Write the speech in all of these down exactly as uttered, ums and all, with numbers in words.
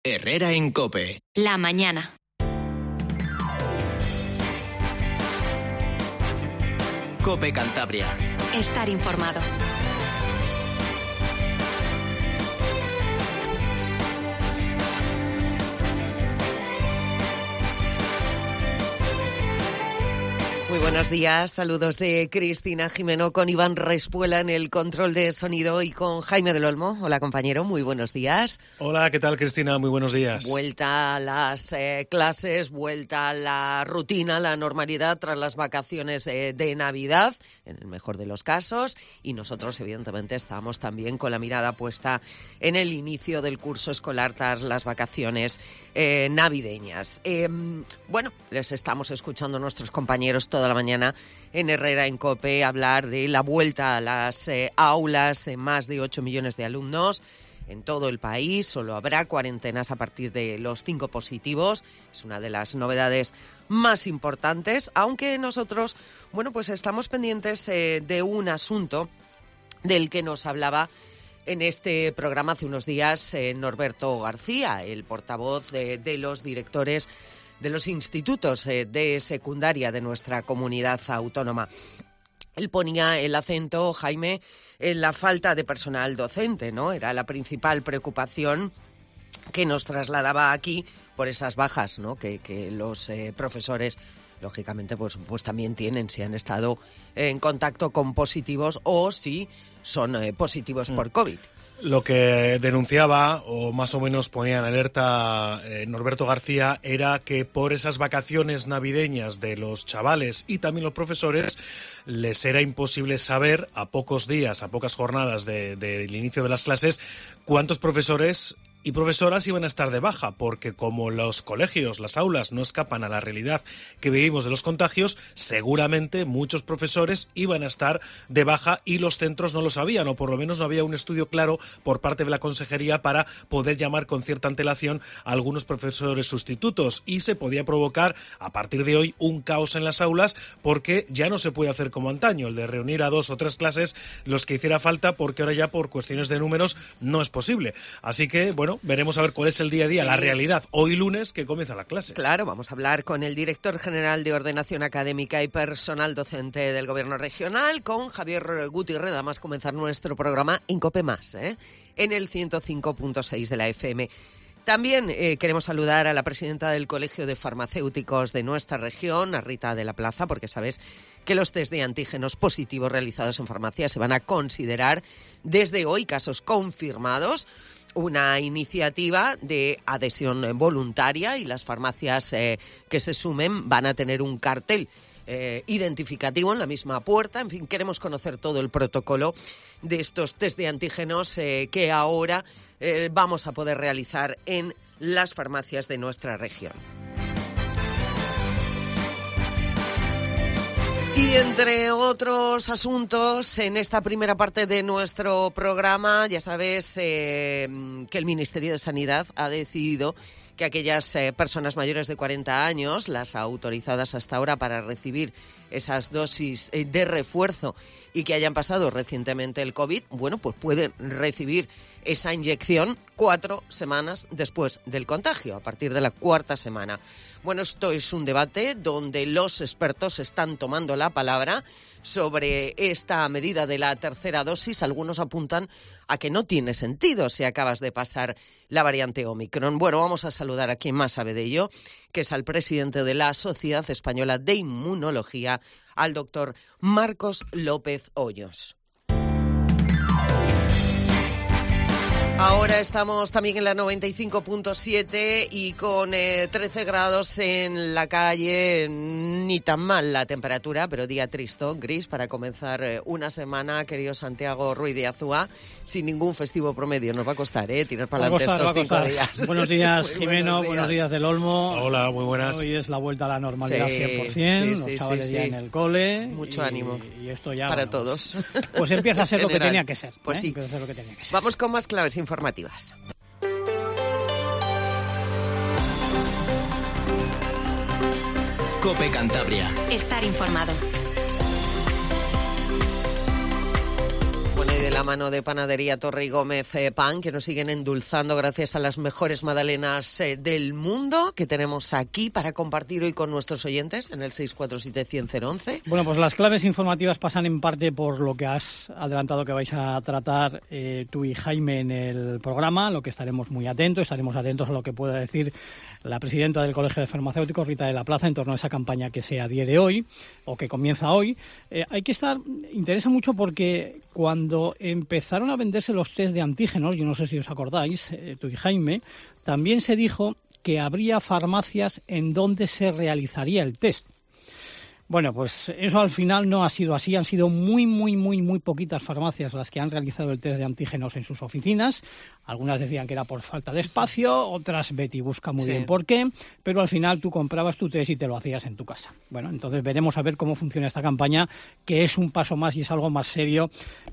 Herrera en COPE. La mañana. COPE Cantabria. Estar informado. Muy buenos días, saludos de Cristina Jimeno con Iván Respuela en el control de sonido y con Jaime del Olmo. Hola compañero, muy buenos días. Hola, ¿qué tal Cristina? Muy buenos días. Vuelta a las eh, clases, vuelta a la rutina, la normalidad tras las vacaciones eh, de Navidad, en el mejor de los casos, y nosotros evidentemente estamos también con la mirada puesta en el inicio del curso escolar tras las vacaciones eh, navideñas. Eh, bueno, les estamos escuchando a nuestros compañeros toda la mañana en Herrera en COPE hablar de la vuelta a las eh, aulas en más de ocho millones de alumnos en todo el país. Solo habrá cuarentenas a partir de los cinco positivos. Es una de las novedades más importantes, aunque nosotros, bueno, pues estamos pendientes eh, de un asunto del que nos hablaba en este programa hace unos días eh, Norberto García, el portavoz de, de los directores de los institutos eh, de secundaria de nuestra comunidad autónoma. Él ponía el acento, Jaime, en la falta de personal docente, ¿no? Era la principal preocupación que nos trasladaba aquí por esas bajas, ¿no? Que, que los eh, profesores, lógicamente, pues, pues también tienen, si han estado en contacto con positivos o si son eh, positivos mm. por COVID. Lo que denunciaba, o más o menos ponía en alerta eh, Norberto García, era que por esas vacaciones navideñas de los chavales y también los profesores, les era imposible saber, a pocos días, a pocas jornadas de, de, del inicio de las clases, cuántos profesores y profesoras iban a estar de baja, porque como los colegios, las aulas no escapan a la realidad que vivimos de los contagios, seguramente muchos profesores iban a estar de baja y los centros no lo sabían, o por lo menos no había un estudio claro por parte de la consejería para poder llamar con cierta antelación a algunos profesores sustitutos, y se podía provocar a partir de hoy un caos en las aulas, porque ya no se puede hacer como antaño, el de reunir a dos o tres clases los que hiciera falta, porque ahora ya por cuestiones de números no es posible. Así que, bueno, veremos a ver cuál es el día a día, sí. La realidad, hoy lunes que comienzan las clases. Claro, vamos a hablar con el director general de Ordenación Académica y Personal Docente del Gobierno Regional, con Javier Gutiérrez. Además, comenzar nuestro programa en COPE Más, ¿eh? en el ciento cinco punto seis de la F M. También eh, queremos saludar a la presidenta del Colegio de Farmacéuticos de nuestra región, a Rita de la Plaza, porque sabes que los test de antígenos positivos realizados en farmacias se van a considerar desde hoy casos confirmados. Una iniciativa de adhesión voluntaria, y las farmacias eh, que se sumen van a tener un cartel eh, identificativo en la misma puerta. En fin, queremos conocer todo el protocolo de estos test de antígenos eh, que ahora eh, vamos a poder realizar en las farmacias de nuestra región. Y entre otros asuntos, en esta primera parte de nuestro programa, ya sabes eh, que el Ministerio de Sanidad ha decidido que aquellas eh, personas mayores de cuarenta años, las autorizadas hasta ahora para recibir esas dosis eh, de refuerzo y que hayan pasado recientemente el COVID, bueno, pues pueden recibir esa inyección cuatro semanas después del contagio, a partir de la cuarta semana. Bueno, esto es un debate donde los expertos están tomando la palabra sobre esta medida de la tercera dosis. Algunos apuntan a que no tiene sentido si acabas de pasar la variante Omicron. Bueno, vamos a saludar a quien más sabe de ello, que es al presidente de la Sociedad Española de Inmunología, al doctor Marcos López Hoyos. Ahora estamos también en la noventa y cinco punto siete y con eh, trece grados en la calle, ni tan mal la temperatura, pero día tristón, gris, para comenzar eh, una semana, querido Santiago Ruiz de Azúa, sin ningún festivo promedio. Nos va a costar, ¿eh? Tirar para adelante estos cinco días. Buenos días, Jimeno, buenos días. buenos días del Olmo. Hola, muy buenas. Hoy es la vuelta a la normalidad sí, cien por ciento, sí, los sí, chavales sí, ya sí. en el cole. Mucho y, ánimo. Y esto ya, para bueno, todos. Pues empieza a ser lo que tenía que ser. Pues ¿eh? sí. Empieza a ser lo que tenía que ser. Vamos con más claves informativas. COPE Cantabria. Estar informado. Bueno, de la mano de Panadería Torre y Gómez eh, Pan, que nos siguen endulzando gracias a las mejores magdalenas eh, del mundo que tenemos aquí para compartir hoy con nuestros oyentes en el seis cuatro siete, cien, cero once. Bueno, pues las claves informativas pasan en parte por lo que has adelantado que vais a tratar eh, tú y Jaime en el programa, lo que estaremos muy atentos, estaremos atentos a lo que pueda decir la presidenta del Colegio de Farmacéuticos, Rita de la Plaza, en torno a esa campaña que se adhiere hoy o que comienza hoy. Eh, hay que estar, interesa mucho porque cuando empezaron a venderse los test de antígenos, yo no sé si os acordáis, eh, tú y Jaime, también se dijo que habría farmacias en donde se realizaría el test. Bueno, pues eso al final no ha sido así. Han sido muy, muy, muy, muy poquitas farmacias las que han realizado el test de antígenos en sus oficinas. Algunas decían que era por falta de espacio, otras Betty busca muy sí. bien por qué, pero al final tú comprabas tu test y te lo hacías en tu casa. Bueno, entonces veremos a ver cómo funciona esta campaña, que es un paso más y es algo más serio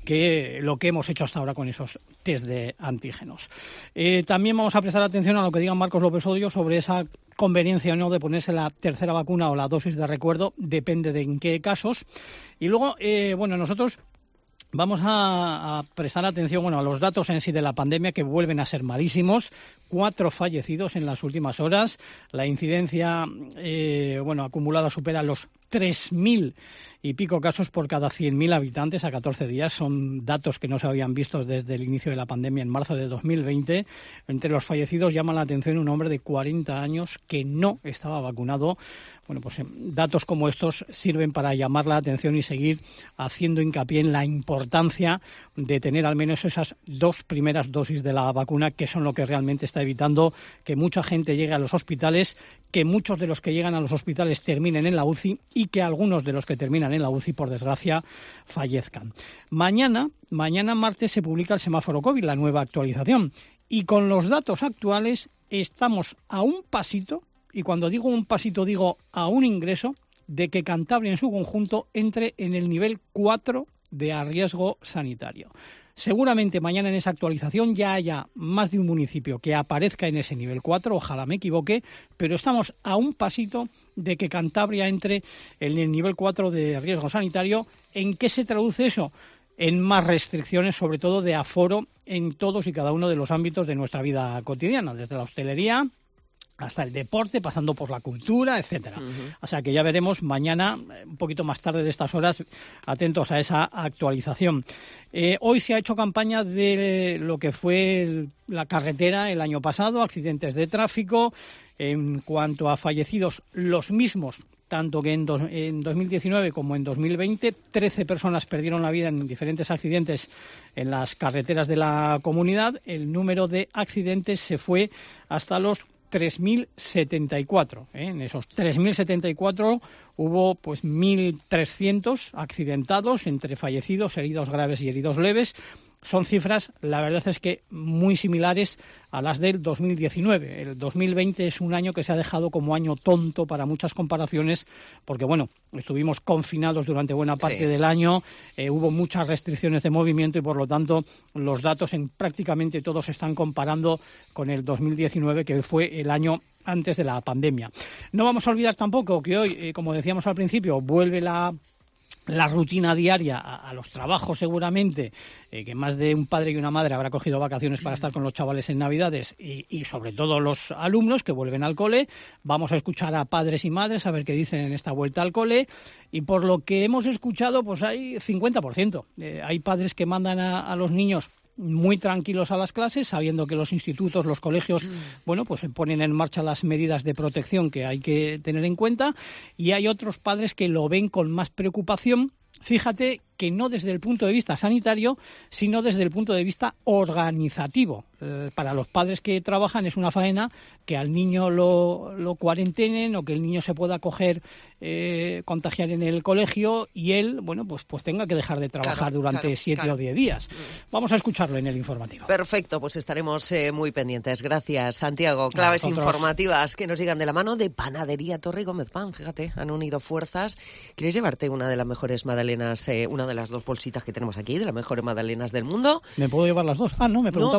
que lo que hemos hecho hasta ahora con esos test de antígenos. Eh, también vamos a prestar atención a lo que diga Marcos López Odio sobre esa conveniencia o no de ponerse la tercera vacuna o la dosis de recuerdo, depende de en qué casos. Y luego, eh, bueno, nosotros vamos a, a prestar atención bueno, a los datos en sí de la pandemia, que vuelven a ser malísimos. Cuatro fallecidos en las últimas horas. La incidencia eh, bueno, acumulada supera los tres mil y pico casos por cada cien mil habitantes a catorce días. Son datos que no se habían visto desde el inicio de la pandemia en marzo de dos mil veinte. Entre los fallecidos llama la atención un hombre de cuarenta años que no estaba vacunado. Bueno, pues datos como estos sirven para llamar la atención y seguir haciendo hincapié en la importancia de tener al menos esas dos primeras dosis de la vacuna, que son lo que realmente está evitando que mucha gente llegue a los hospitales, que muchos de los que llegan a los hospitales terminen en la U C I y que algunos de los que terminan en la U C I, por desgracia, fallezcan. Mañana, mañana martes, se publica el semáforo COVID, la nueva actualización. Y con los datos actuales estamos a un pasito, y cuando digo un pasito digo a un ingreso, de que Cantabria en su conjunto entre en el nivel cuatro de riesgo sanitario. Seguramente mañana en esa actualización ya haya más de un municipio que aparezca en ese nivel cuatro, ojalá me equivoque, pero estamos a un pasito de que Cantabria entre en el nivel cuatro de riesgo sanitario. ¿En qué se traduce eso? En más restricciones, sobre todo de aforo, en todos y cada uno de los ámbitos de nuestra vida cotidiana, desde la hostelería hasta el deporte, pasando por la cultura, etcétera. Uh-huh. O sea que ya veremos mañana, un poquito más tarde de estas horas, atentos a esa actualización. Eh, hoy se ha hecho campaña de lo que fue el, la carretera el año pasado, accidentes de tráfico. En cuanto a fallecidos, los mismos, tanto que en, dos, en dos mil diecinueve como en dos mil veinte, trece personas perdieron la vida en diferentes accidentes en las carreteras de la comunidad. El número de accidentes se fue hasta los tres mil setenta y cuatro. ¿eh? En esos tres mil setenta y cuatro hubo pues mil trescientos accidentados, entre fallecidos, heridos graves y heridos leves. Son cifras, la verdad es que muy similares a las del dos mil diecinueve. El dos mil veinte es un año que se ha dejado como año tonto para muchas comparaciones, porque bueno, estuvimos confinados durante buena parte sí. del año, eh, hubo muchas restricciones de movimiento y por lo tanto los datos en prácticamente todos se están comparando con el dos mil diecinueve, que fue el año antes de la pandemia. No vamos a olvidar tampoco que hoy, eh, como decíamos al principio, vuelve la... la rutina diaria a, a los trabajos seguramente, eh, que más de un padre y una madre habrá cogido vacaciones para estar con los chavales en Navidades y, y sobre todo los alumnos que vuelven al cole. Vamos a escuchar a padres y madres a ver qué dicen en esta vuelta al cole y por lo que hemos escuchado pues hay cincuenta por ciento. Eh, hay padres que mandan a, a los niños muy tranquilos a las clases, sabiendo que los institutos, los colegios, mm. bueno, pues ponen en marcha las medidas de protección que hay que tener en cuenta, y hay otros padres que lo ven con más preocupación. Fíjate que no desde el punto de vista sanitario, sino desde el punto de vista organizativo. Eh, para los padres que trabajan es una faena que al niño lo, lo cuarentenen o que el niño se pueda coger, eh, contagiar en el colegio y él, bueno, pues, pues tenga que dejar de trabajar claro, durante claro, siete claro. o diez días. Vamos a escucharlo en el informativo. Perfecto, pues estaremos eh, muy pendientes. Gracias, Santiago. Claves informativas que nos llegan de la mano de Panadería Torre y Gómez Pan. Fíjate, han unido fuerzas. ¿Quieres llevarte una de las mejores magdalenas, eh, una de las dos bolsitas que tenemos aquí, de las mejores magdalenas del mundo? ¿Me puedo llevar las dos? Ah, no, me preguntabas no, a mí. No.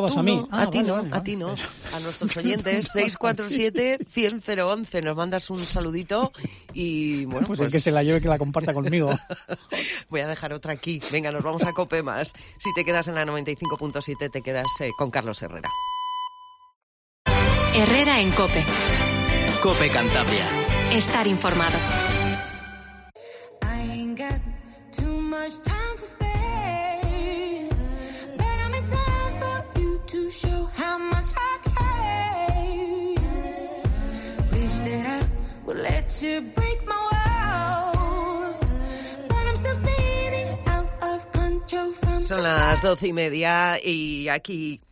a ti vale, no, vale, a vale. ti no. A nuestros oyentes, seis cuatro siete, cien, cero once, nos mandas un saludito y bueno, Pues, pues... el que se la lleve que la comparta conmigo. Voy a dejar otra aquí. Venga, nos vamos a Cope Más. Si te quedas en la noventa y cinco punto siete, te quedas eh, con Carlos Herrera. Herrera en Cope. Cope Cantabria. Estar informado. I ain't got too much time to spare, but I'm in time for you to show how much I care. Wish that I would let you break my walls, but I'm still spinning out of control from Son las doce y media y aquí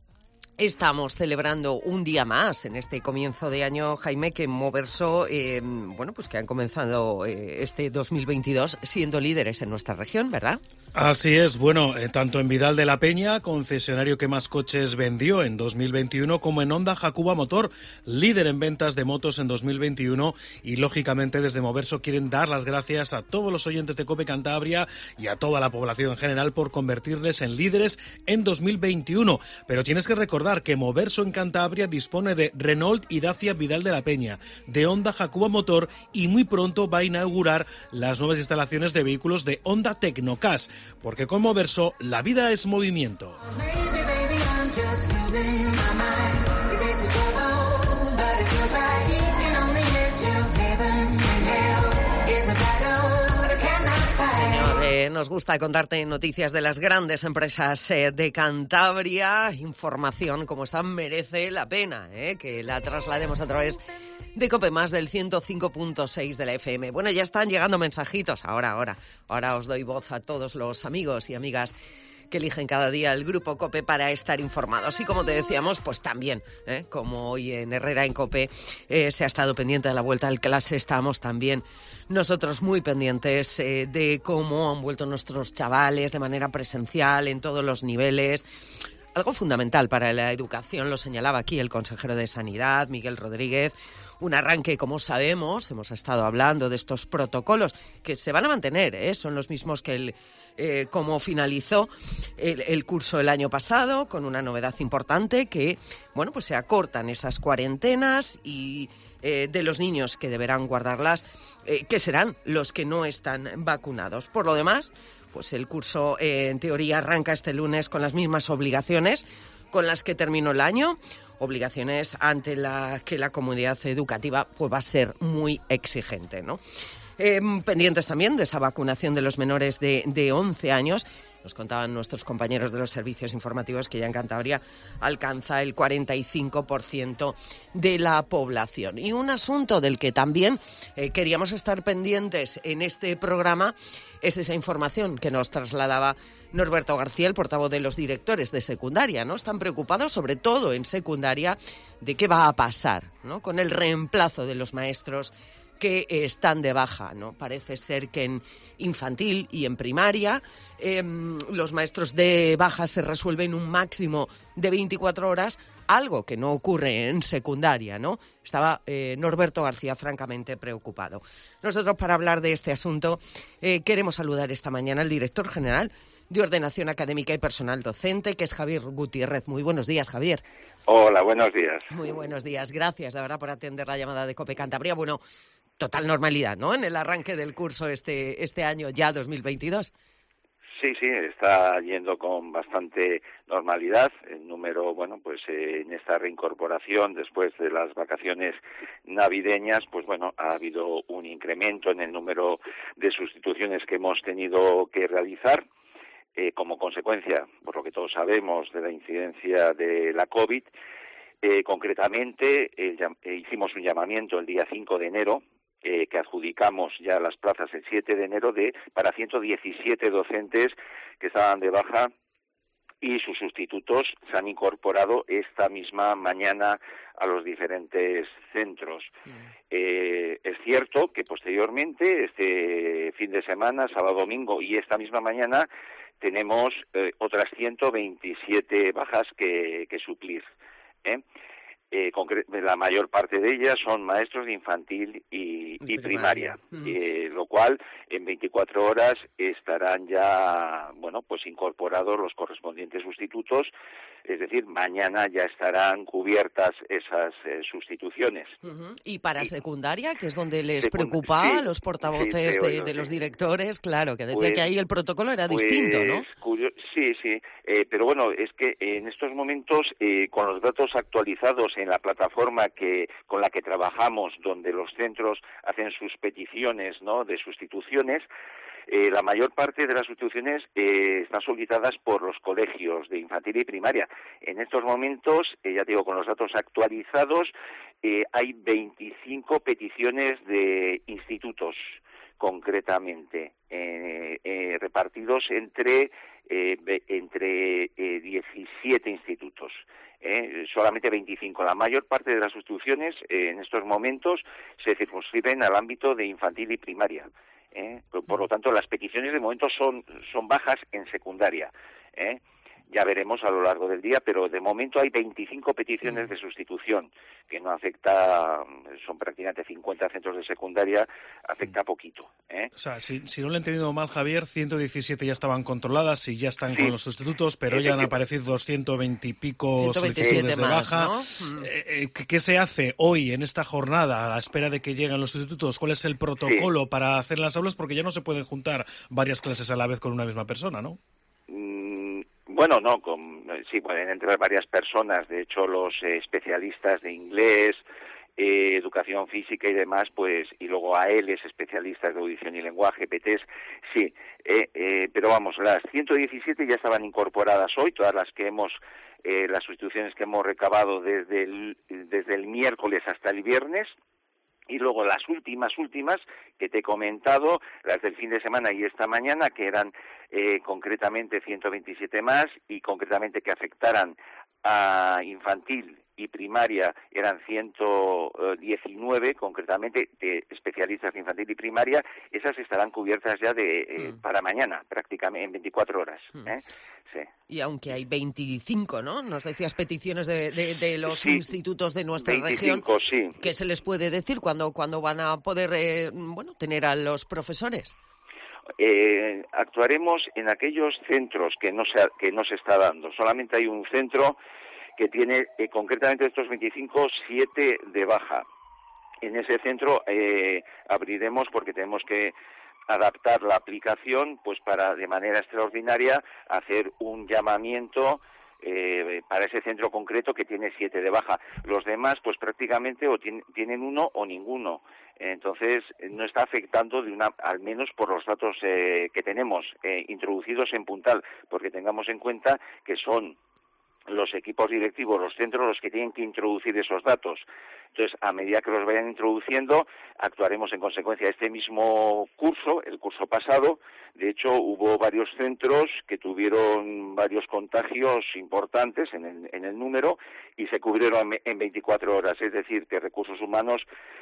estamos celebrando un día más en este comienzo de año, Jaime, que en Moverso, eh, bueno, pues que han comenzado eh, este dos mil veintidós siendo líderes en nuestra región, ¿verdad? Así es, bueno, eh, tanto en Vidal de la Peña, concesionario que más coches vendió en dos mil veintiuno, como en Honda Jacuba Motor, líder en ventas de motos en dos mil veintiuno, y lógicamente desde Moverso quieren dar las gracias a todos los oyentes de Cope Cantabria y a toda la población en general por convertirles en líderes en dos mil veintiuno. Pero tienes que recordar que Moverso en Cantabria dispone de Renault y Dacia Vidal de la Peña, de Honda Jacuba Motor, y muy pronto va a inaugurar las nuevas instalaciones de vehículos de Honda Tecnocas. Porque con Moverso, la vida es movimiento. Maybe, baby, I'm just losing my mind. 'Cause this is trouble, but it feels right. And on the edge of heaven and hell is a battle that I cannot fight. Señor, eh, nos gusta contarte noticias de las grandes empresas eh, de Cantabria. Información como esta merece la pena, eh, que la traslademos a través de Cope Más del ciento cinco punto seis de la F M. Bueno, ya están llegando mensajitos. Ahora, ahora, ahora os doy voz a todos los amigos y amigas que eligen cada día el Grupo Cope para estar informados. Y como te decíamos, pues también, ¿eh? como hoy en Herrera en Cope eh, se ha estado pendiente de la vuelta al clase, estamos también nosotros muy pendientes eh, de cómo han vuelto nuestros chavales de manera presencial en todos los niveles. Algo fundamental para la educación, lo señalaba aquí el consejero de Sanidad, Miguel Rodríguez. Un arranque, como sabemos, hemos estado hablando de estos protocolos que se van a mantener, ¿eh? Son los mismos que el, eh, como finalizó el, el curso el año pasado, con una novedad importante que, bueno, pues se acortan esas cuarentenas y eh, de los niños que deberán guardarlas, eh, que serán los que no están vacunados. Por lo demás, pues el curso eh, en teoría arranca este lunes con las mismas obligaciones con las que terminó el año. Obligaciones ante las que la comunidad educativa pues, va a ser muy exigente, ¿no? Eh, pendientes también de esa vacunación de los menores de, de once años. Nos contaban nuestros compañeros de los servicios informativos que ya en Cantabria alcanza el cuarenta y cinco por ciento de la población. Y un asunto del que también eh, queríamos estar pendientes en este programa es esa información que nos trasladaba Norberto García, el portavoz de los directores de secundaria, ¿no? Están preocupados, sobre todo en secundaria, de qué va a pasar, ¿no? Con el reemplazo de los maestros que eh, están de baja, ¿no? Parece ser que en infantil y en primaria eh, los maestros de baja se resuelven un máximo de veinticuatro horas, algo que no ocurre en secundaria, ¿no? Estaba eh, Norberto García francamente preocupado. Nosotros, para hablar de este asunto, eh, queremos saludar esta mañana al director general de Ordenación Académica y Personal Docente, que es Javier Gutiérrez. Muy buenos días, Javier. Hola, buenos días. Muy buenos días. Gracias, de verdad, por atender la llamada de Cope Cantabria. Bueno, total normalidad, ¿no?, en el arranque del curso este, este año ya dos mil veintidós. Sí, sí, está yendo con bastante normalidad. El número, bueno, pues eh, en esta reincorporación después de las vacaciones navideñas, pues bueno, ha habido un incremento en el número de sustituciones que hemos tenido que realizar. Eh, como consecuencia, por lo que todos sabemos, de la incidencia de la COVID. Eh, concretamente, eh, eh, hicimos un llamamiento el día cinco de enero, eh, que adjudicamos ya las plazas el siete de enero de para ciento diecisiete docentes que estaban de baja, y sus sustitutos se han incorporado esta misma mañana a los diferentes centros. Mm. Eh, es cierto que posteriormente, este fin de semana, sábado, domingo y esta misma mañana, tenemos eh, otras ciento veintisiete bajas que, que suplir, ¿eh? Eh, la mayor parte de ellas son maestros de infantil y, y primaria, primaria. Eh, lo cual en veinticuatro horas estarán ya, bueno, pues incorporados los correspondientes sustitutos, es decir, mañana ya estarán cubiertas esas eh, sustituciones. Uh-huh. Y para y, secundaria, que es donde les secund- preocupaba sí, a los portavoces sí, de, oído, de sí. los directores, claro, que decía Pues, que ahí el protocolo era pues, distinto, ¿no? Curio- sí, sí, eh, pero bueno, es que en estos momentos, eh, con los datos actualizados en la plataforma que con la que trabajamos, donde los centros hacen sus peticiones, ¿no?, de sustituciones, Eh, la mayor parte de las sustituciones eh, están solicitadas por los colegios de infantil y primaria. En estos momentos, eh, ya te digo, con los datos actualizados, eh, hay veinticinco peticiones de institutos, concretamente, eh, eh, repartidos entre eh, entre eh, diecisiete institutos. Eh, solamente veinticinco. La mayor parte de las sustituciones eh, en estos momentos se circunscriben al ámbito de infantil y primaria. ¿Eh? Por, por lo tanto, las peticiones de momento son, son bajas en secundaria. ¿eh? Ya veremos a lo largo del día, pero de momento hay veinticinco peticiones de sustitución, que no afecta, son prácticamente cincuenta centros de secundaria, afecta poquito. ¿eh? O sea, si, si no lo he entendido mal, Javier, ciento diecisiete ya estaban controladas y ya están Sí. con los sustitutos, pero ya han aparecido doscientos veinte y pico ciento veintisiete solicitudes de más, baja. ¿no? Eh, eh, ¿qué, qué se hace hoy en esta jornada a la espera de que lleguen los sustitutos? ¿Cuál es el protocolo Sí. para hacer las aulas? Porque ya no se pueden juntar varias clases a la vez con una misma persona, ¿no? Mm, Bueno, no, con, sí, pueden entrar varias personas. De hecho, los eh, especialistas de inglés, eh, educación física y demás, pues, y luego A Ls, especialistas de audición y lenguaje, P Ts, sí. Eh, eh, pero vamos, las ciento diecisiete ya estaban incorporadas hoy, todas las que hemos, eh, las sustituciones que hemos recabado desde el, desde el miércoles hasta el viernes. Y luego las últimas, últimas, que te he comentado, las del fin de semana y esta mañana, que eran eh, concretamente ciento veintisiete más y concretamente que afectaran a infantil y primaria eran ciento diecinueve, concretamente de especialistas de infantil y primaria, esas estarán cubiertas ya de eh, mm. para mañana, prácticamente en veinticuatro horas. Mm. ¿eh? Sí. Y aunque hay veinticinco, ¿no? Nos decías peticiones de, de, de los sí, institutos de nuestra veinticinco, región. Sí. ¿Qué se les puede decir cuando, cuando van a poder eh, bueno, tener a los profesores? Eh, actuaremos en aquellos centros que no se que no se está dando. Solamente hay un centro que tiene eh, concretamente de estos veinticinco, siete de baja. En ese centro eh, abriremos porque tenemos que adaptar la aplicación, pues para de manera extraordinaria hacer un llamamiento eh, para ese centro concreto que tiene siete de baja. Los demás, pues prácticamente o tienen, tienen uno o ninguno. Entonces no está afectando de una, al menos por los datos eh, que tenemos eh, introducidos en Puntal, porque tengamos en cuenta que son los equipos directivos, los centros, los que tienen que introducir esos datos. Entonces, a medida que los vayan introduciendo, actuaremos en consecuencia. Este mismo curso, el curso pasado, de hecho, hubo varios centros que tuvieron varios contagios importantes en el, en el número y se cubrieron en, en veinticuatro horas. Es decir, que Recursos Humanos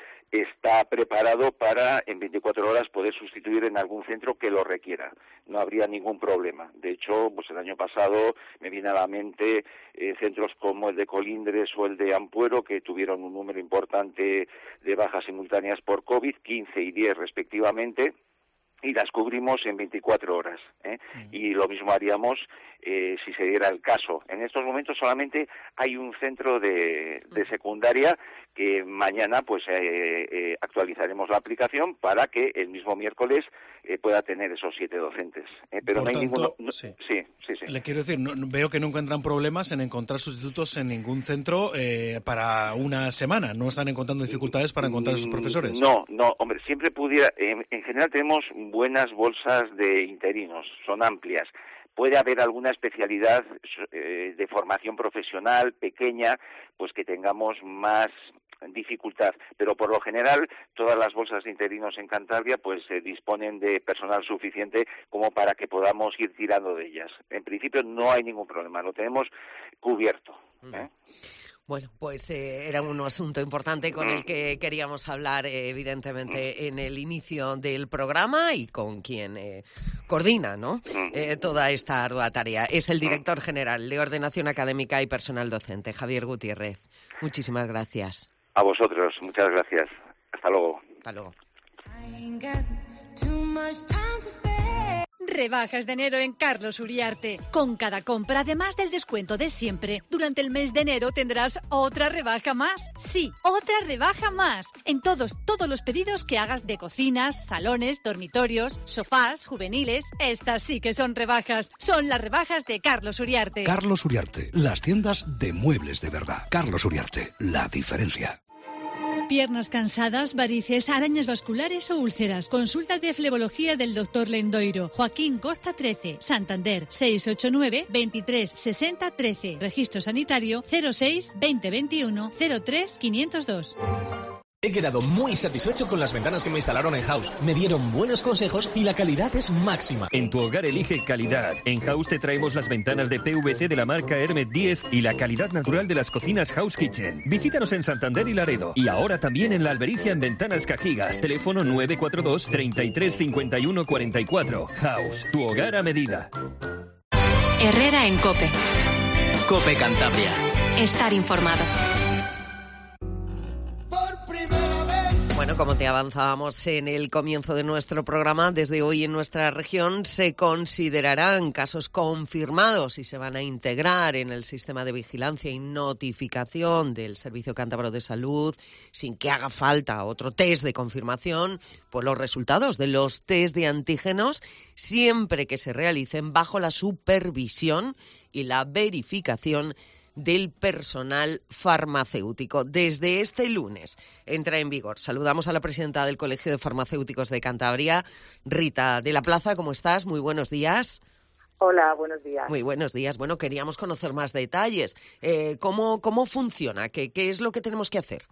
está preparado para en veinticuatro horas poder sustituir en algún centro que lo requiera. No habría ningún problema. De hecho, pues el año pasado me viene a la mente eh, centros como el de Colindres o el de Ampuero, que tuvieron un número importante de bajas simultáneas por COVID, quince y diez respectivamente, y las cubrimos en veinticuatro horas. ¿eh? Mm. Y lo mismo haríamos eh, si se diera el caso. En estos momentos solamente hay un centro de, de secundaria que mañana pues eh, eh, actualizaremos la aplicación para que el mismo miércoles eh, pueda tener esos siete docentes. ¿eh? Pero Por no hay tanto, ninguno. No, sí. Sí, sí, sí. Le quiero decir, no, veo que no encuentran problemas en encontrar sustitutos en ningún centro eh, para una semana. No están encontrando dificultades para encontrar a sus profesores. No, no, hombre, siempre pudiera. En, en general tenemos buenas bolsas de interinos, son amplias. Puede haber alguna especialidad eh, de formación profesional pequeña, pues que tengamos más dificultad, pero por lo general todas las bolsas de interinos en Cantabria pues eh, disponen de personal suficiente como para que podamos ir tirando de ellas. En principio no hay ningún problema, lo tenemos cubierto. ¿eh? Bueno, pues eh, era un asunto importante con el que queríamos hablar, eh, evidentemente, en el inicio del programa y con quien eh, coordina, ¿no? Eh, toda esta ardua tarea. Es el director general de Ordenación Académica y Personal Docente, Javier Gutiérrez. Muchísimas gracias. A vosotros, muchas gracias. Hasta luego. Hasta luego. Rebajas de enero en Carlos Uriarte. Con cada compra, además del descuento de siempre, durante el mes de enero tendrás otra rebaja más. Sí, otra rebaja más. En todos, todos los pedidos que hagas de cocinas, salones, dormitorios, sofás, juveniles. Estas sí que son rebajas. Son las rebajas de Carlos Uriarte. Carlos Uriarte, las tiendas de muebles de verdad. Carlos Uriarte, la diferencia. Piernas cansadas, varices, arañas vasculares o úlceras. Consulta de flebología del doctor Lendoiro. Joaquín Costa trece, Santander, seis ocho nueve, veintitrés, sesenta, trece. Registro sanitario cero seis, veinte veintiuno, cero tres, quinientos dos. He quedado muy satisfecho con las ventanas que me instalaron en House. Me dieron buenos consejos y la calidad es máxima. En tu hogar elige calidad. En House te traemos las ventanas de P V C de la marca Hermet diez y la calidad natural de las cocinas House Kitchen. Visítanos en Santander y Laredo. Y ahora también en La Albericia en Ventanas Cajigas. Teléfono nueve cuatro dos, treinta y tres, cincuenta y uno, cuarenta y cuatro. House, tu hogar a medida. Herrera en COPE. COPE Cantabria. Estar informado. Bueno, como te avanzábamos en el comienzo de nuestro programa, desde hoy en nuestra región se considerarán casos confirmados y se van a integrar en el sistema de vigilancia y notificación del Servicio Cántabro de Salud, sin que haga falta otro test de confirmación, por los resultados de los test de antígenos, siempre que se realicen bajo la supervisión y la verificación del personal farmacéutico. Desde este lunes entra en vigor. Saludamos a la presidenta del Colegio de Farmacéuticos de Cantabria, Rita de la Plaza. ¿Cómo estás? Muy buenos días. Hola, buenos días. Muy buenos días. Bueno, queríamos conocer más detalles. Eh, ¿cómo, ¿Cómo funciona? ¿Qué, ¿Qué es lo que tenemos que hacer?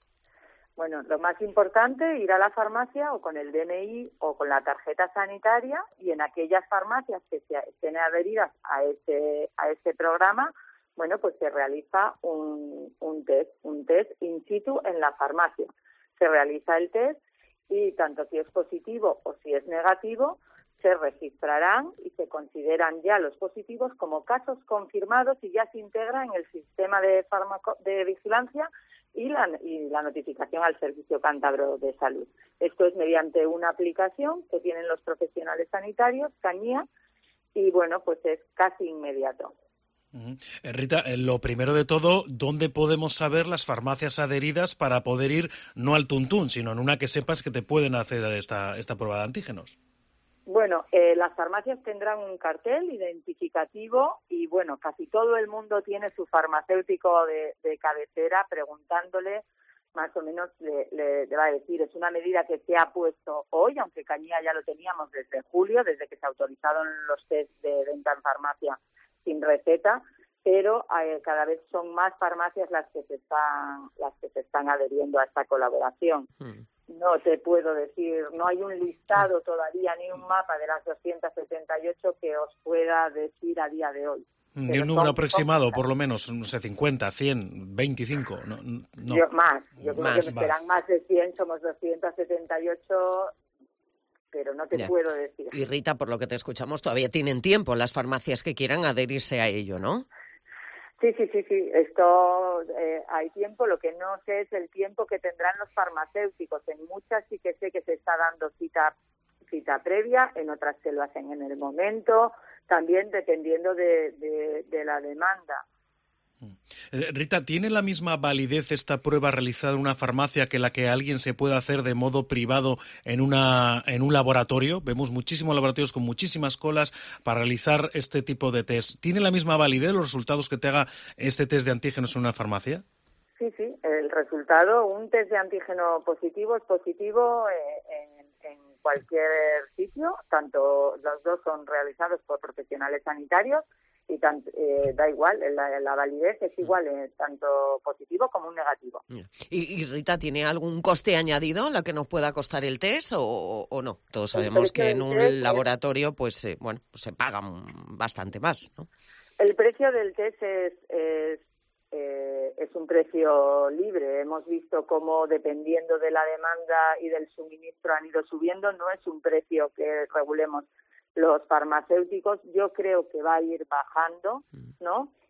Bueno, lo más importante, ir a la farmacia o con el D N I o con la tarjeta sanitaria, y en aquellas farmacias que se, estén adheridas a ese, a ese programa, bueno, pues se realiza un, un test, un test in situ en la farmacia. Se realiza el test y tanto si es positivo o si es negativo, se registrarán y se consideran ya los positivos como casos confirmados y ya se integra en el sistema de farmaco, de vigilancia y la, y la notificación al Servicio Cántabro de Salud. Esto es mediante una aplicación que tienen los profesionales sanitarios, Cañía, y bueno, pues es casi inmediato. Uh-huh. Eh, Rita, eh, lo primero de todo, ¿dónde podemos saber las farmacias adheridas para poder ir no al tuntún, sino en una que sepas que te pueden hacer esta, esta prueba de antígenos? Bueno, eh, las farmacias tendrán un cartel identificativo y, bueno, casi todo el mundo tiene su farmacéutico de, de cabecera preguntándole, más o menos le, le, le va a decir, es una medida que se ha puesto hoy, aunque Cañía ya lo teníamos desde julio, desde que se autorizaron los test de venta en farmacia sin receta, pero eh, cada vez son más farmacias las que se están las que se están adheriendo a esta colaboración. Mm. No te puedo decir, no hay un listado todavía ni un mapa de las doscientas setenta y ocho que os pueda decir a día de hoy. Ni un número aproximado, por lo menos, no sé, cincuenta, cien, veinticinco, no, no. Yo, más, yo creo más, que serán más de cien, somos doscientas setenta y ocho, pero no te ya. puedo decir. Y Rita, por lo que te escuchamos, todavía tienen tiempo las farmacias que quieran adherirse a ello, ¿no? Sí, sí, sí, sí. Esto eh, hay tiempo. Lo que no sé es el tiempo que tendrán los farmacéuticos. En muchas sí que sé que se está dando cita cita previa, en otras que lo hacen en el momento, también dependiendo de, de, de la demanda. Rita, ¿tiene la misma validez esta prueba realizada en una farmacia que la que alguien se puede hacer de modo privado en una en un laboratorio? Vemos muchísimos laboratorios con muchísimas colas para realizar este tipo de test. ¿Tiene la misma validez los resultados que te haga este test de antígenos en una farmacia? Sí, sí, el resultado, un test de antígeno positivo es positivo en, en cualquier sitio, tanto los dos son realizados por profesionales sanitarios, y tanto, eh, da igual, la, la validez es igual, eh, tanto positivo como un negativo. ¿Y, y Rita, tiene algún coste añadido la que nos pueda costar el test o, o no? Todos sabemos que en un laboratorio pues eh, bueno, pues se paga bastante más, ¿no? El precio del test es, es, eh, es un precio libre. Hemos visto cómo, dependiendo de la demanda y del suministro, han ido subiendo. No es un precio que regulemos los farmacéuticos. Yo creo que va a ir bajando, ¿no?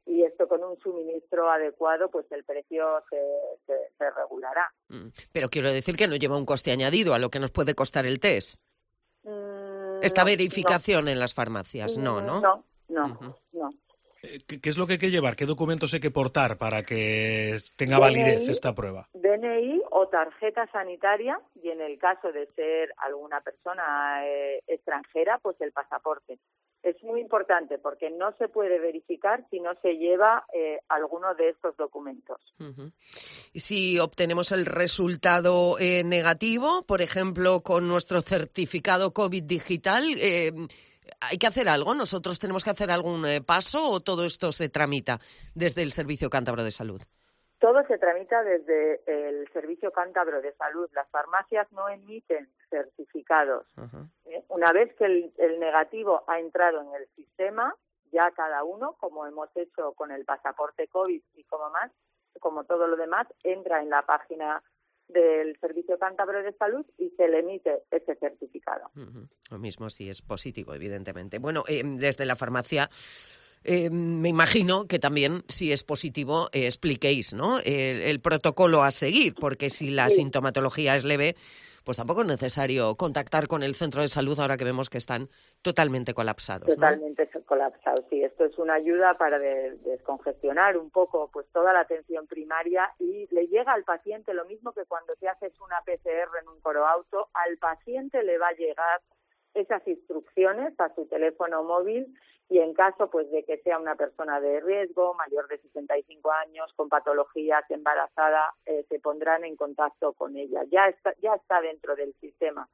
y esto con un suministro adecuado, pues el precio se, se, se regulará. Pero quiero decir que no lleva un coste añadido a lo que nos puede costar el test. Mm, Esta no, verificación no. en las farmacias, no, ¿no? No, no, Uh-huh. no. ¿Qué, ¿Qué es lo que hay que llevar? ¿Qué documentos hay que portar para que tenga D N I, validez esta prueba? D N I o tarjeta sanitaria, y en el caso de ser alguna persona eh, extranjera, pues el pasaporte. Es muy importante porque no se puede verificar si no se lleva eh, alguno de estos documentos. Uh-huh. Y si obtenemos el resultado eh, negativo, por ejemplo, con nuestro certificado COVID digital, eh, ¿hay que hacer algo? ¿Nosotros tenemos que hacer algún eh, paso o todo esto se tramita desde el Servicio Cántabro de Salud? Todo se tramita desde el Servicio Cántabro de Salud. Las farmacias no emiten certificados. Uh-huh. ¿Eh? Una vez que el, el negativo ha entrado en el sistema, ya cada uno, como hemos hecho con el pasaporte COVID y como más, como todo lo demás, entra en la página del Servicio Cántabro de Salud y se le emite ese certificado. Uh-huh. Lo mismo si es positivo, evidentemente. Bueno, eh, desde la farmacia eh, me imagino que también, si es positivo, eh, expliquéis, ¿no?, el, el protocolo a seguir, porque si la Sí. sintomatología es leve, pues tampoco es necesario contactar con el centro de salud ahora que vemos que están totalmente colapsados, ¿no? Totalmente colapsado, sí. Esto es una ayuda para de- descongestionar un poco pues toda la atención primaria, y le llega al paciente lo mismo que cuando te haces una P C R en un coroauto, al paciente le va a llegar esas instrucciones a su teléfono móvil, y en caso pues de que sea una persona de riesgo, mayor de sesenta y cinco años, con patologías, embarazada, eh, se pondrán en contacto con ella. Ya está, ya está dentro del sistema.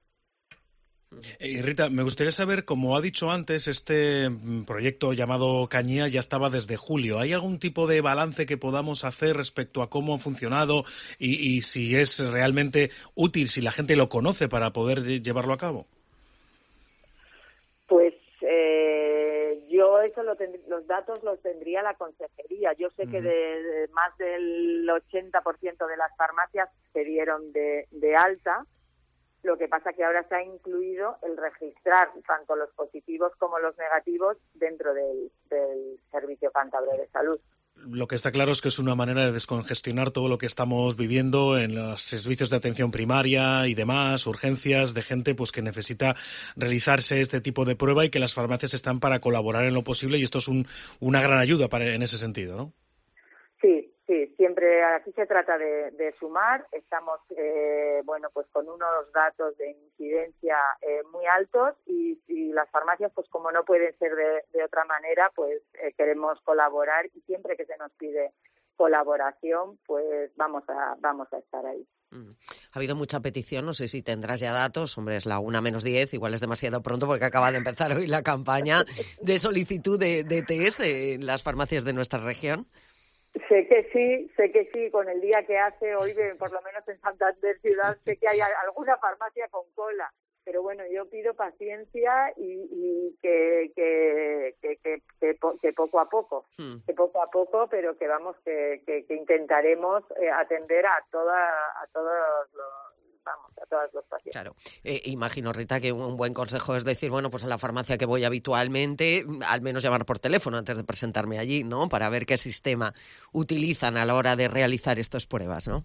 Eh, Rita, me gustaría saber, como ha dicho antes, este mm, proyecto llamado Cañía ya estaba desde julio. ¿Hay algún tipo de balance que podamos hacer respecto a cómo ha funcionado y, y si es realmente útil, si la gente lo conoce para poder lle- llevarlo a cabo? Pues eh, yo eso lo tend- los datos los tendría la consejería. Yo sé que Ujú. de, de más del ochenta por ciento de las farmacias se dieron de, de alta. Lo que pasa que ahora se ha incluido el registrar tanto los positivos como los negativos dentro del, del Servicio Cántabro de Salud. Lo que está claro es que es una manera de descongestionar todo lo que estamos viviendo en los servicios de atención primaria y demás, urgencias de gente pues que necesita realizarse este tipo de prueba, y que las farmacias están para colaborar en lo posible, y esto es un, una gran ayuda para, en ese sentido, ¿no? Sí, sí, siempre aquí se trata de, de sumar. Estamos, eh, bueno, pues con unos datos de incidencia eh, muy altos, y, y las farmacias, pues como no pueden ser de, de otra manera, pues eh, queremos colaborar, y siempre que se nos pide colaboración, pues vamos a vamos a estar ahí. Mm. Ha habido mucha petición, no sé si tendrás ya datos, hombre, es la una menos diez, igual es demasiado pronto porque acaba de empezar hoy la campaña de solicitud de, de test en las farmacias de nuestra región. Sé que sí, sé que sí, con el día que hace hoy, de- por lo menos en Santander ciudad, sé que hay a- alguna farmacia con cola, pero bueno, yo pido paciencia y, y que, que, que, que, que po- que poco a poco, Hmm. que poco a poco, pero que vamos, que, que, que intentaremos eh, atender a toda, a todos los, vamos, a todos los pacientes. Claro. Eh, imagino, Rita, que un, un buen consejo es decir, bueno, pues a la farmacia que voy habitualmente, mm, al menos llamar por teléfono antes de presentarme allí, ¿no?, para ver qué sistema utilizan a la hora de realizar estas pruebas, ¿no?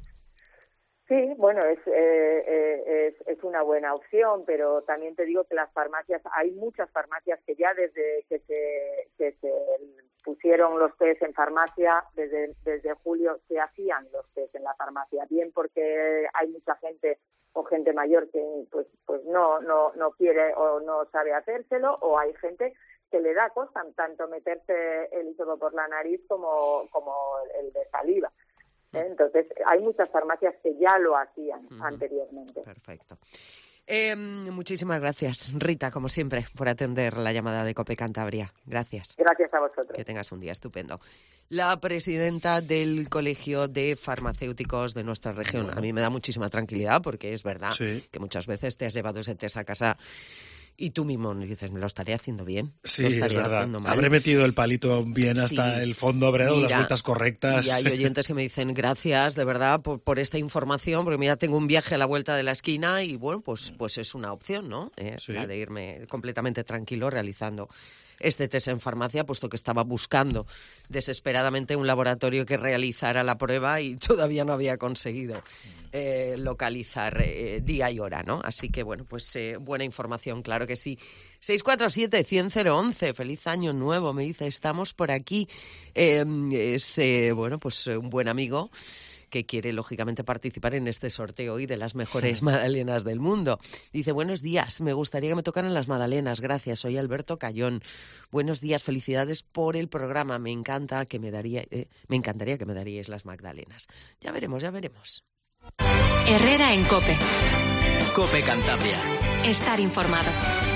Sí, bueno, es, eh, eh, es, es una buena opción, pero también te digo que las farmacias, hay muchas farmacias que ya desde que se, que se pusieron los test en farmacia, desde, desde julio se hacían los test en la farmacia, bien porque hay mucha gente o gente mayor que pues pues no no no quiere o no sabe hacérselo, o hay gente que le da cosa tanto meterse el hisopo por la nariz como, como el de saliva. ¿eh? Entonces, hay muchas farmacias que ya lo hacían Ujú. anteriormente. Perfecto. Eh, muchísimas gracias, Rita, como siempre, por atender la llamada de COPE Cantabria. Gracias. Gracias a vosotros. Que tengas un día estupendo. La presidenta del Colegio de Farmacéuticos de nuestra región. A mí me da muchísima tranquilidad porque es verdad Sí. que muchas veces te has llevado ese test a casa y tú mismo dices, ¿me lo estaré haciendo bien? Sí, ¿Lo es estaría verdad. haciendo mal? Habré metido el palito bien hasta Sí. el fondo, habré dado las Mira, vueltas correctas. Y hay oyentes que me dicen gracias, de verdad, por, por esta información, porque mira, tengo un viaje a la vuelta de la esquina y bueno, pues, pues es una opción, ¿no? Eh, Sí. La de irme completamente tranquilo realizando este test en farmacia, puesto que estaba buscando desesperadamente un laboratorio que realizara la prueba y todavía no había conseguido eh, localizar eh, día y hora, ¿no? Así que, bueno, pues eh, buena información, claro que sí. seis cuatro siete, cien, cero once, feliz año nuevo, me dice, estamos por aquí. Eh, es, eh, bueno, pues un buen amigo que quiere, lógicamente, participar en este sorteo hoy de las mejores magdalenas del mundo. Dice, buenos días, me gustaría que me tocaran las magdalenas, gracias, soy Alberto Cayón. Buenos días, felicidades por el programa, me encanta que me daría, eh, me encantaría que me daríais las magdalenas. Ya veremos, ya veremos. Herrera en COPE. COPE Cantabria. Estar informado.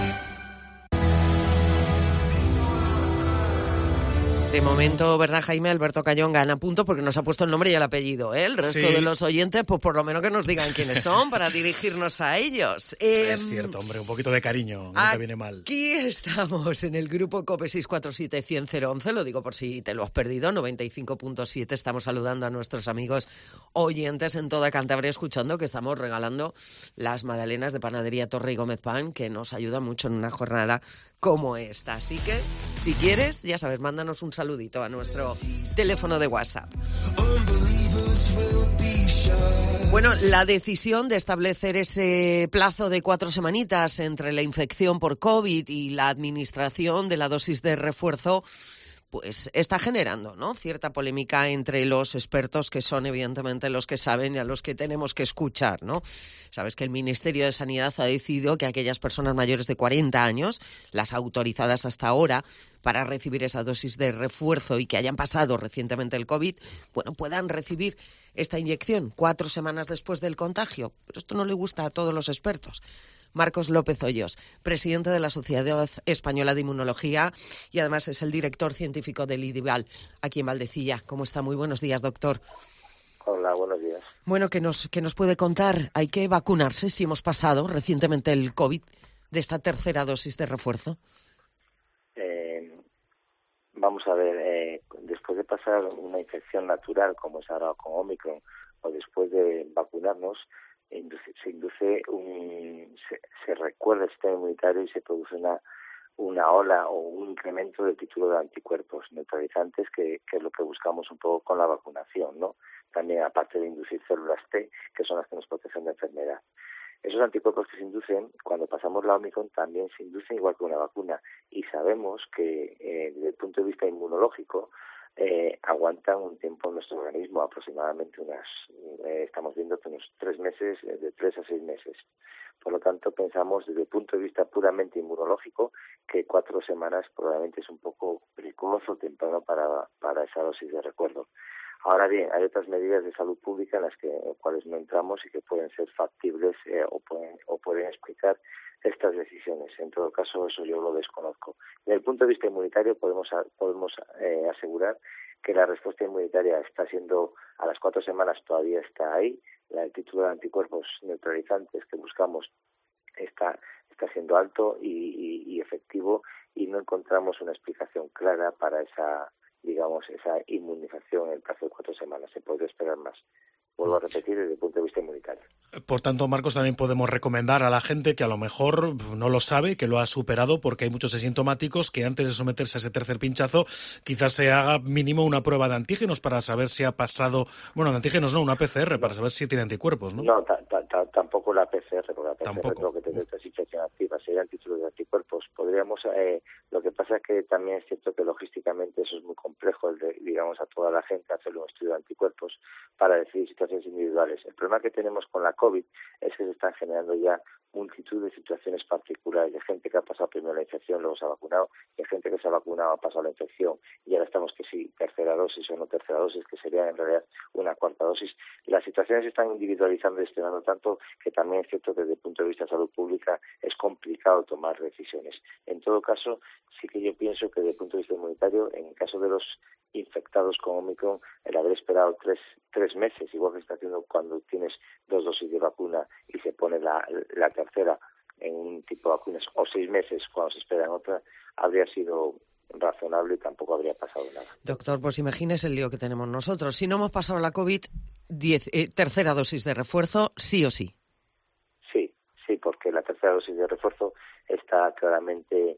De momento, ¿verdad, Jaime? Alberto Cayón gana puntos porque nos ha puesto el nombre y el apellido, ¿eh? El resto Sí. de los oyentes, pues por lo menos que nos digan quiénes son para dirigirnos a ellos. Eh, Es cierto, hombre, un poquito de cariño, no te viene mal. Aquí estamos en el grupo COPE seis cuatro siete, cien, cero once, lo digo por si te lo has perdido, noventa y cinco punto siete. Estamos saludando a nuestros amigos oyentes en toda Cantabria, escuchando que estamos regalando las magdalenas de Panadería Torre y Gómez Pan, que nos ayuda mucho en una jornada como esta. Así que, si quieres, ya sabes, mándanos un saludito a nuestro teléfono de WhatsApp. Bueno, la decisión de establecer ese plazo de cuatro semanitas entre la infección por COVID y la administración de la dosis de refuerzo, pues está generando, ¿no?, cierta polémica entre los expertos, que son evidentemente los que saben y a los que tenemos que escuchar, ¿no? Sabes que el Ministerio de Sanidad ha decidido que aquellas personas mayores de cuarenta años, las autorizadas hasta ahora para recibir esa dosis de refuerzo y que hayan pasado recientemente el COVID, bueno, puedan recibir esta inyección cuatro semanas después del contagio. Pero esto no le gusta a todos los expertos. Marcos López Hoyos, presidente de la Sociedad Española de Inmunología y además es el director científico del IDIVAL aquí en Valdecilla. ¿Cómo está? Muy buenos días, doctor. Hola, buenos días. Bueno, ¿qué nos, qué nos puede contar? ¿Hay que vacunarse si hemos pasado recientemente el COVID de esta tercera dosis de refuerzo? Eh, vamos a ver, eh, después de pasar una infección natural como es ahora con Omicron o después de vacunarnos, induce, se induce un, se, se recuerda el sistema inmunitario y se produce una una ola o un incremento del título de anticuerpos neutralizantes, que, que es lo que buscamos un poco con la vacunación, ¿no? También, aparte de inducir células T, que son las que nos protegen de enfermedad. Esos anticuerpos que se inducen cuando pasamos la Omicron también se inducen igual que una vacuna, y sabemos que eh, desde el punto de vista inmunológico eh, aguantan un tiempo en nuestro organismo, aproximadamente unas, eh, estamos viendo que unos tres meses, eh, de tres a seis meses. Por lo tanto, pensamos desde el punto de vista puramente inmunológico que cuatro semanas probablemente es un poco precoz o temprano para, para esa dosis de recuerdo. Ahora bien, hay otras medidas de salud pública en las que en cuales no entramos y que pueden ser factibles eh, o, pueden, o pueden explicar estas decisiones. En todo caso, eso yo lo desconozco. Desde el punto de vista inmunitario podemos podemos eh, asegurar que la respuesta inmunitaria está siendo, a las cuatro semanas todavía está ahí, el título de anticuerpos neutralizantes que buscamos está está siendo alto y, y, y efectivo, y no encontramos una explicación clara para esa, digamos, esa inmunización en el plazo de cuatro semanas. Se podría esperar más. Vuelvo a repetir, desde el punto de vista inmunitario. Por tanto, Marcos, también podemos recomendar a la gente que a lo mejor no lo sabe, que lo ha superado, porque hay muchos asintomáticos que antes de someterse a ese tercer pinchazo quizás se haga mínimo una prueba de antígenos para saber si ha pasado, bueno, de antígenos no, una P C R, para saber si tiene anticuerpos, ¿no? No, ta, ta, ta, tampoco la P C R, porque la P C R tampoco. es lo que tiene otra situación activa, serían títulos de anticuerpos. Podríamos, eh, lo que pasa es que también es cierto que logísticamente eso es muy complejo, el de, digamos, a toda la gente hacerle un estudio de anticuerpos para decidir situaciones individuales. El problema que tenemos con la COVID es que se están generando ya multitud de situaciones particulares, de gente que ha pasado primero la infección, luego se ha vacunado, de gente que se ha vacunado, ha pasado la infección, y ahora estamos que sí, tercera dosis o no tercera dosis, que sería en realidad una cuarta dosis. Las situaciones se están individualizando y estirando tanto que también es cierto que desde el punto de vista de salud pública es complicado tomar decisiones. En todo caso, sí que yo pienso que desde el punto de vista inmunitario, en el caso de los infectados con Omicron, el haber esperado tres, tres meses, igual que se está haciendo cuando tienes dos dosis de vacuna y se pone la, la tercera en un tipo de vacunas, o seis meses cuando se espera en otra, habría sido razonable y tampoco habría pasado nada. Doctor, pues imagínese el lío que tenemos nosotros. Si no hemos pasado la COVID, diez, eh, tercera dosis de refuerzo, sí o sí. Sí, sí, porque la tercera dosis de refuerzo está claramente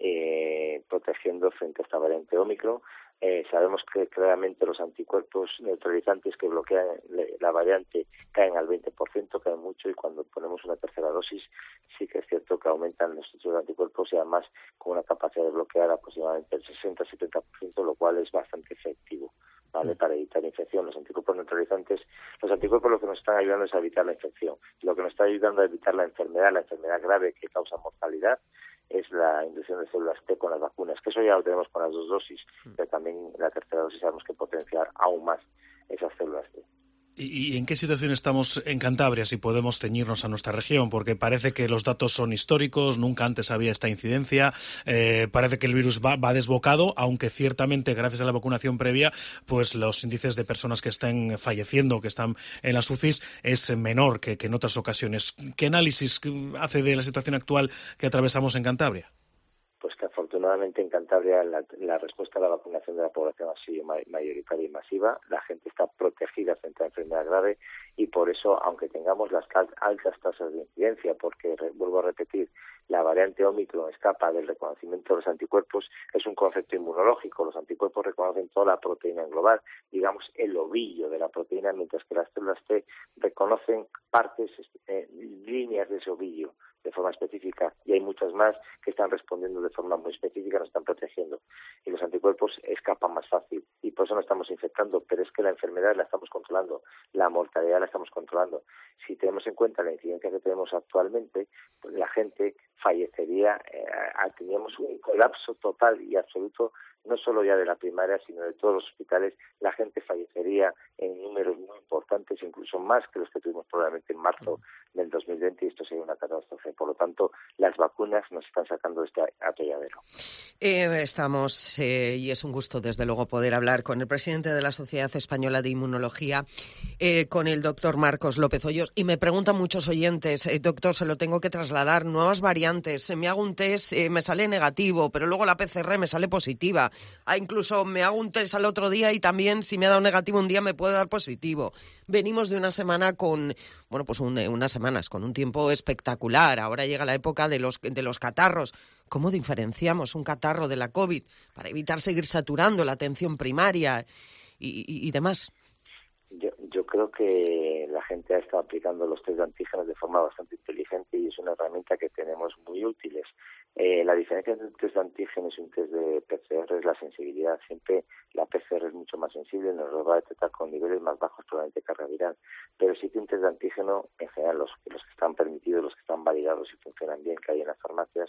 eh, protegiendo frente a esta variante Ómicron. Eh, sabemos que claramente los anticuerpos neutralizantes que bloquean la variante caen al veinte por ciento, caen mucho, y cuando ponemos una tercera dosis sí que es cierto que aumentan los títulos de anticuerpos, y además con una capacidad de bloquear aproximadamente el sesenta a setenta por ciento, lo cual es bastante efectivo, ¿vale? Para evitar infección. Los anticuerpos neutralizantes, los anticuerpos lo que nos están ayudando es a evitar la infección. Lo que nos está ayudando a evitar la enfermedad, la enfermedad grave que causa mortalidad, es la inducción de células T con las vacunas, que eso ya lo tenemos con las dos dosis, pero también la tercera dosis sabemos que potenciar aún más esas células T. ¿Y en qué situación estamos en Cantabria, si podemos ceñirnos a nuestra región? Porque parece que los datos son históricos, nunca antes había esta incidencia, eh, parece que el virus va, va desbocado, aunque ciertamente gracias a la vacunación previa, pues los índices de personas que están falleciendo, que están en las U C Is, es menor que, que en otras ocasiones. ¿Qué análisis hace de la situación actual que atravesamos en Cantabria? Pues que afortunadamente en Cantabria la, la respuesta a la vacunación de la población ha sido mayoritaria y masiva. La gente está protegida frente a enfermedad grave, y por eso, aunque tengamos las altas tasas de incidencia, porque vuelvo a repetir, la variante Ómicron escapa del reconocimiento de los anticuerpos, es un concepto inmunológico. Los anticuerpos reconocen toda la proteína global, digamos el ovillo de la proteína, mientras que las células T reconocen partes, eh, líneas de ese ovillo de forma específica, y hay muchas más que están respondiendo de forma muy específica, nos están protegiendo, y los anticuerpos escapan más fácil, y por eso no estamos infectando, pero es que la enfermedad la estamos controlando, la mortalidad la estamos controlando. Si tenemos en cuenta la incidencia que tenemos actualmente, pues la gente fallecería, eh, teníamos un colapso total y absoluto, no solo ya de la primaria, sino de todos los hospitales. La gente fallecería en números muy importantes, incluso más que los que tuvimos probablemente en marzo del dos mil veinte, y esto sería una catástrofe. Por lo tanto, las vacunas nos están sacando de este atolladero. Eh, estamos, eh, y es un gusto desde luego poder hablar con el presidente de la Sociedad Española de Inmunología, eh, con el doctor Marcos López Hoyos, y me preguntan muchos oyentes, eh, doctor, se lo tengo que trasladar, nuevas variantes, se me hago un test, eh, me sale negativo, pero luego la P C R me sale positiva. Ah, incluso me hago un test al otro día y también si me ha dado negativo un día me puede dar positivo. Venimos de una semana con, bueno, pues un, unas semanas con un tiempo espectacular. Ahora llega la época de los, de los catarros. ¿Cómo diferenciamos un catarro de la COVID para evitar seguir saturando la atención primaria y, y, y demás? Yo, yo creo que la gente ha estado aplicando los test de antígenos de forma bastante inteligente, y es una herramienta que tenemos muy útiles. Eh, la diferencia entre un test de antígenos y un test de P C R es la sensibilidad. Siempre la P C R es mucho más sensible, nos lo va a detectar con niveles más bajos probablemente de carga viral. Pero sí que un test de antígeno, en general los, los que están permitidos, los que están validados y funcionan bien, que hay en las farmacias,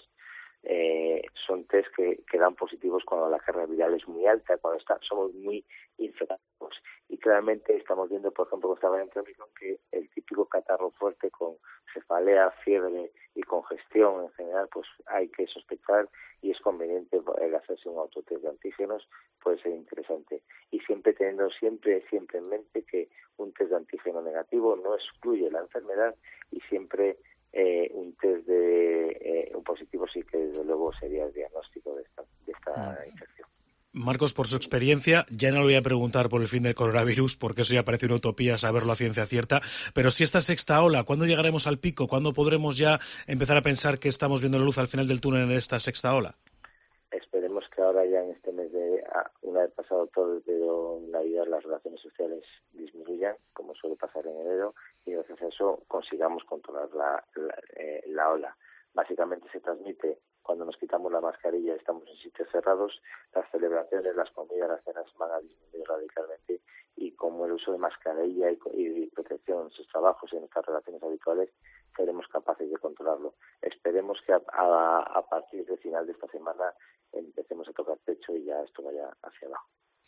Eh, son test que, que dan positivos cuando la carga viral es muy alta, cuando está, somos muy infectados. Y claramente estamos viendo, por ejemplo, con esta variante Omicron, que el típico catarro fuerte con cefalea, fiebre y congestión en general, pues hay que sospechar, y es conveniente el hacerse un autotest de antígenos, puede ser interesante. Y siempre teniendo siempre, siempre en mente que un test de antígeno negativo no excluye la enfermedad, y siempre Eh, un test de eh, un positivo sí que desde luego sería el diagnóstico de esta, de esta infección. Marcos, por su experiencia, ya no le voy a preguntar por el fin del coronavirus, porque eso ya parece una utopía saberlo a ciencia cierta, pero si esta sexta ola, ¿cuándo llegaremos al pico? ¿Cuándo podremos ya empezar a pensar que estamos viendo la luz al final del túnel en esta sexta ola? Esperemos que ahora ya en este mes de, una vez pasado todo desde Navidad, las relaciones sociales disminuyan, como suele pasar en enero, y gracias a eso consigamos controlar la, la, eh, la ola. Básicamente se transmite cuando nos quitamos la mascarilla, estamos en sitios cerrados, las celebraciones, las comidas, las cenas van a disminuir radicalmente, y como el uso de mascarilla y, y protección en sus trabajos y en nuestras relaciones habituales, seremos capaces de controlarlo. Esperemos que a, a, a partir del final de esta semana empecemos a tocar techo y ya esto vaya hacia abajo.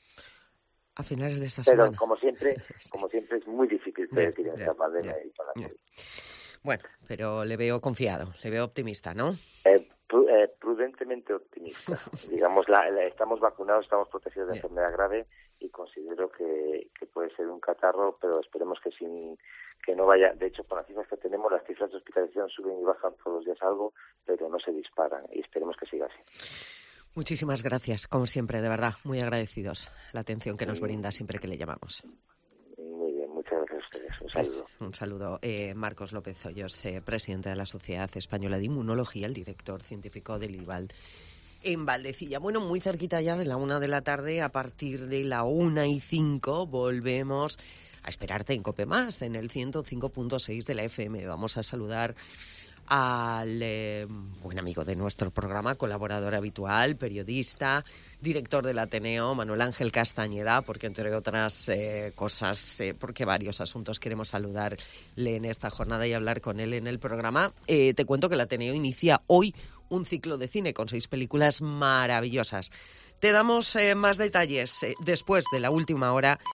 A finales de esta Pero, semana. como siempre, como siempre es muy difícil predecir en esta pandemia y con la COVID. Bueno, pero le veo confiado, le veo optimista, ¿no? Eh, pr- eh, prudentemente optimista. Digamos, la, la, estamos vacunados, estamos protegidos de yeah. enfermedad grave, y considero que, que puede ser un catarro, pero esperemos que sin que no vaya. De hecho, con las cifras que tenemos, las cifras de hospitalización suben y bajan todos los días algo, pero no se disparan, y esperemos que siga así. Muchísimas gracias, como siempre, de verdad, muy agradecidos la atención que nos brinda siempre que le llamamos. Muy bien, muchas gracias a ustedes. Un saludo. Pues, un saludo. Eh, Marcos López Hoyos, eh, presidente de la Sociedad Española de Inmunología, el director científico del I V A L en Valdecilla. Bueno, muy cerquita ya de la una de la tarde, a partir de la una y cinco volvemos a esperarte en COPE Más, en el ciento cinco punto seis de la F M. Vamos a saludar al eh, buen amigo de nuestro programa, colaborador habitual, periodista, director del Ateneo, Manuel Ángel Castañeda, porque entre otras eh, cosas, eh, porque varios asuntos queremos saludarle en esta jornada y hablar con él en el programa. Eh, te cuento que el Ateneo inicia hoy un ciclo de cine con seis películas maravillosas. Te damos eh, más detalles eh, después de la última hora